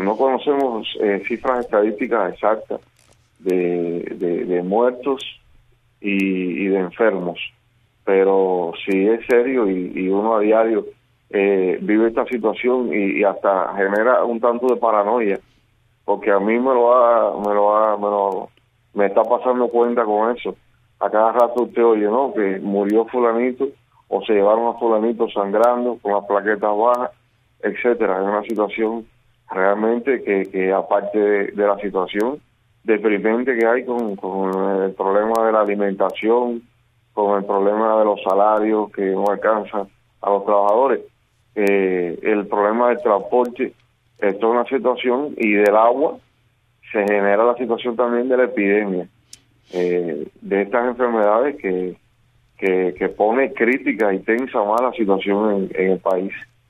no conocemos cifras estadísticas exactas de muertos y de enfermos, pero sí es serio y uno a diario vive esta situación y hasta genera un tanto de paranoia, porque a mí me está pasando cuenta con eso. A cada rato usted oye, ¿no?, que murió fulanito o se llevaron a fulanito sangrando con las plaquetas bajas, etcétera. Es una situación realmente que aparte de la situación deprimente que hay con el problema de la alimentación, con el problema de los salarios que no alcanzan a los trabajadores, el problema del transporte, esto es una situación, y del agua, se genera la situación también de la epidemia, de estas enfermedades que pone crítica y tensa más la situación en el país.